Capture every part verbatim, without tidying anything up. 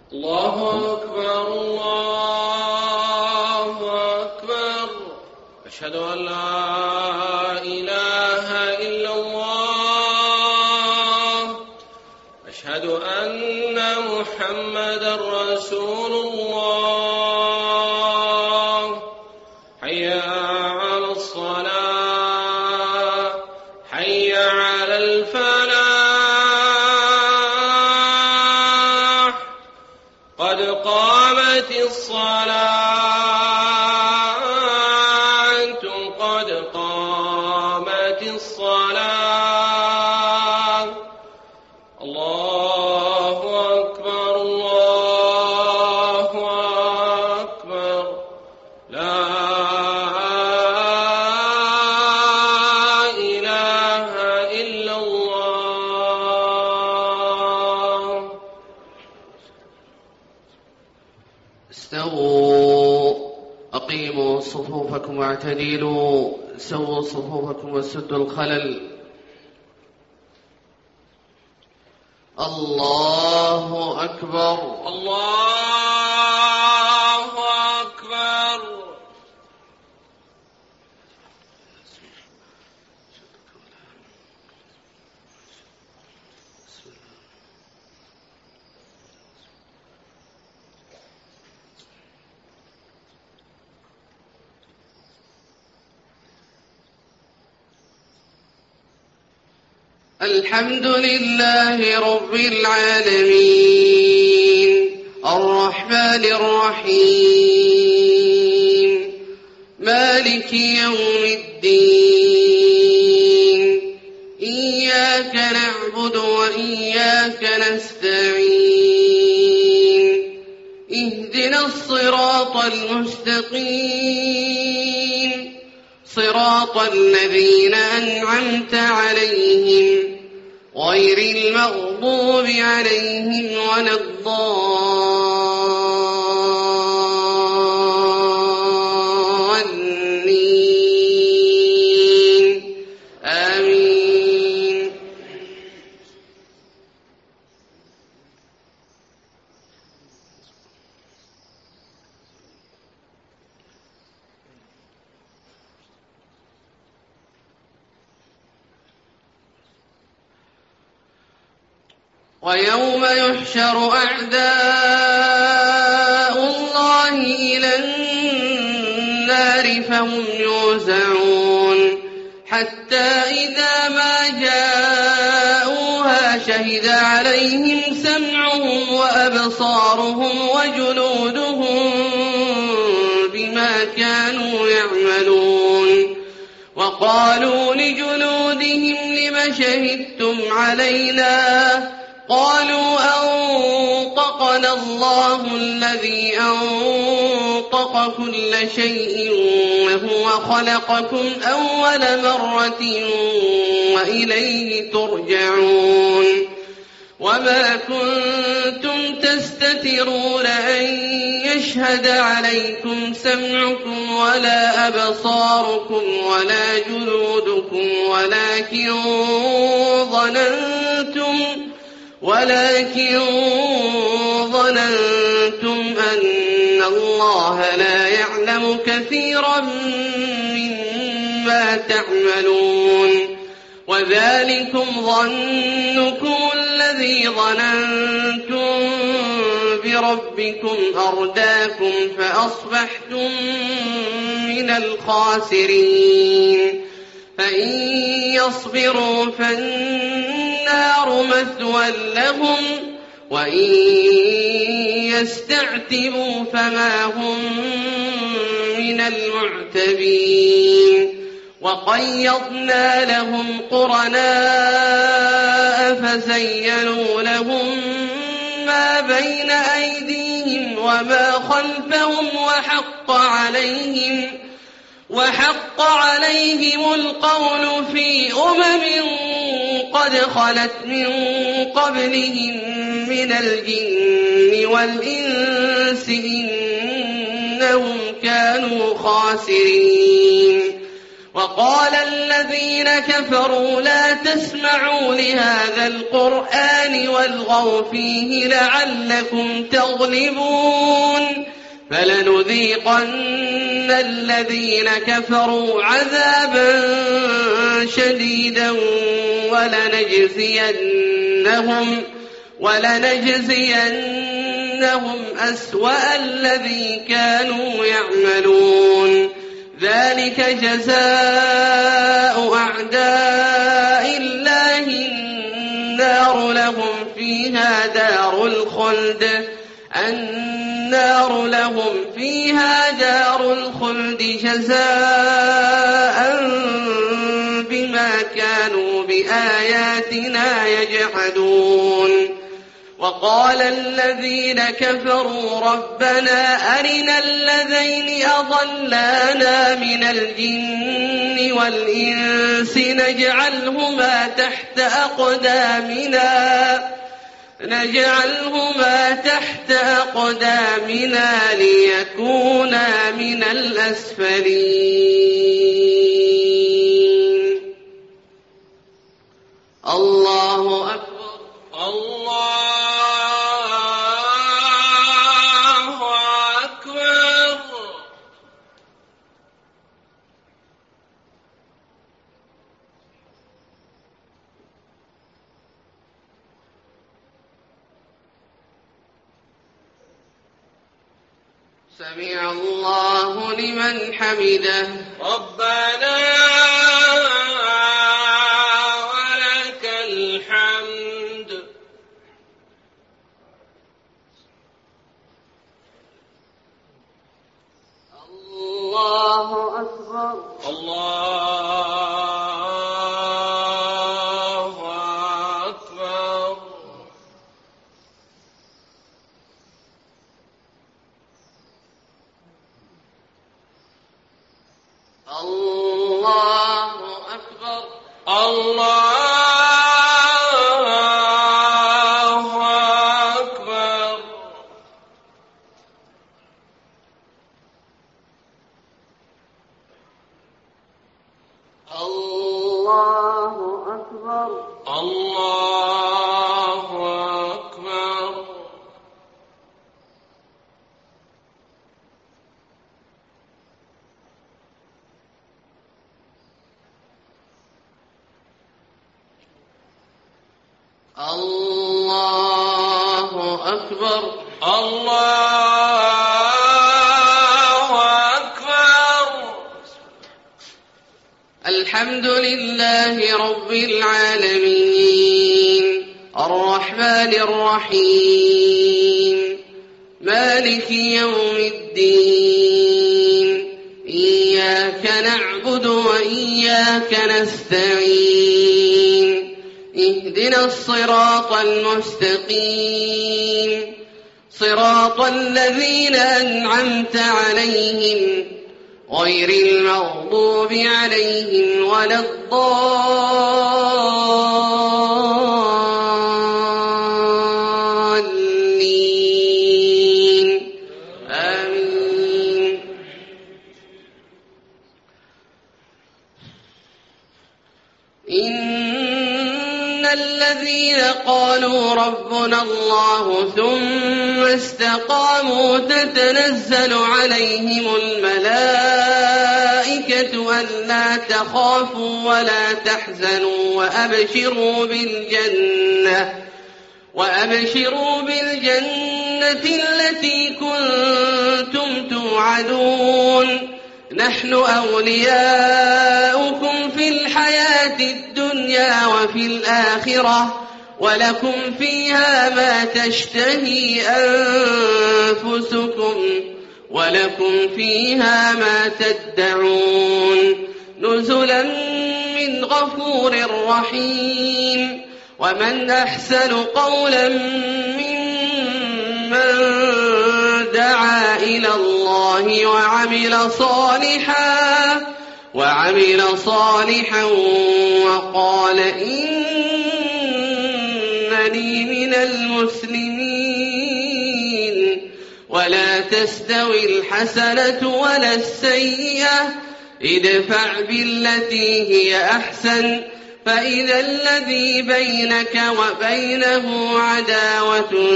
الله أكبر الله أكبر. أشهد أن لا إله إلا الله. أشهد أن محمدا رسول الله. حي على الصلاة حي على الفلاح قد قامت الصلاة قد قامت الصلاة. الله أكبر الله أكبر. لا إله إلا الله. استووا أقيموا صفوفكم واعتدلوا سووا صفوفكم وسدوا الخلل. الله أكبر الله أكبر. الحمد لله رب العالمين الرحمن الرحيم مالك يوم الدين. إياك نعبد وإياك نستعين. اهدنا الصراط المستقيم صراط الذين أنعمت عليهم غير المغضوب عليهم ولا الضالين آمين. ويوم يحشر أعداء الله إلى النار فهم يوزعون حتى إذا ما جاءوها شهد عليهم سمعهم وأبصارهم وجلودهم بما كانوا يعملون. وقالوا لجلودهم لم شهدتم علينا قالوا أنطقنا الله الذي أنطق كل شيء وهو خلقكم أول مرة وإليه ترجعون. وما كنتم تستترون أن يشهد عليكم سمعكم ولا أبصاركم ولا جلودكم ولكن ظننتم ولكن ظننتم أن الله لا يعلم كثيرا مما تعملون. وذلكم ظنكم الذي ظننتم بربكم أرداكم فأصبحتم من الخاسرين. فإن يصبروا فالنار مثوى لهم وإن يستعتبوا فما هم من المعتبين. وقيضنا لهم قرناء فزينوا لهم ما بين أيديهم وما خلفهم وحق عليهم وحق عليهم القول في أمم قد خلت من قبلهم من الجن والإنس إنهم كانوا خاسرين. وقال الذين كفروا لا تسمعوا لهذا القرآن والغوا فيه لعلكم تغلبون فلنذيقن الذين كفروا عذابا شديدا ولنجزينهم ولنجزينهم أسوأ الذي كانوا يعملون ذلك جزاء أعداء الله النار لهم فيها دار الخلد النار لهم فيها دار الخلد جزاء بما كانوا بآياتنا يجحدون وقال الذين كفروا ربنا أرنا الذين أضلانا من الجن والإنس نجعلهما تحت أقدامنا نجعلهما تحت أقدامنا ليكونا من الأسفلين الله أكبر الله أكبر. سمع الله لمن حمده ربنا ولك الحمد. الله أكبر الله أكبر. الله أكبر الله أكبر. الله أكبر الله أكبر. الله أكبر الله أكبر. الحمد لله رب العالمين الرحمن الرحيم مالك يوم الدين إياك نعبد وإياك نستعين اهدنا الصراط المستقيم صراط الذين أنعمت عليهم غير المغضوب عليهم ولا الضالين آمين. إن الذين قالوا ربنا الله ثم استقاموا تتنزل عليهم الملائكة ألا تخافوا ولا تحزنوا وأبشروا بالجنة وأبشروا بالجنة التي كنتم توعدون نحن أولياؤكم في الحياة الدنيا وفي الآخرة ولكم فيها ما تشتهي أنفسكم ولكم فيها ما تدعون نزلا من غفور رحيم. ومن أحسن قولا ممن دعا إلى الله وعمل صالحا وعمل صالحا وقال إنني من المسلمين. ولا تستوي الحسنة ولا السيئة ادفع بالتي هي أحسن فإذا الذي بينك وبينه عداوة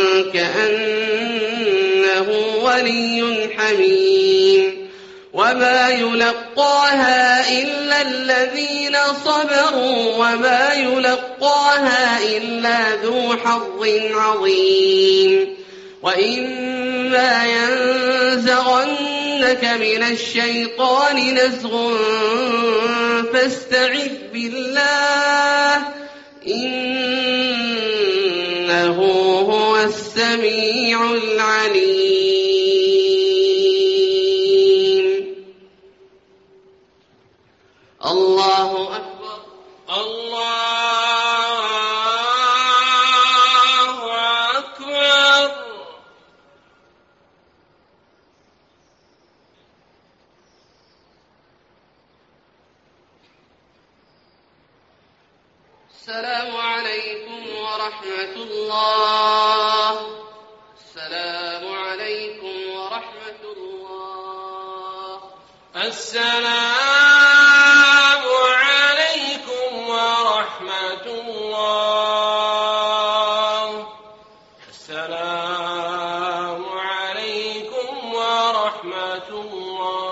كأنه ولي حميم وما يلقاها إلا الذين صبروا وما يلقاها إلا ذو حظ عظيم وإما ينزغنك من الشيطان نزغ فاستعذ بالله إنه هو السميع العليم. الله أكبر. الله أكبر. السلام عليكم ورحمة الله. السلام عليكم ورحمة الله. السلام عليكم ورحمة الله. السلام عليكم ورحمة الله.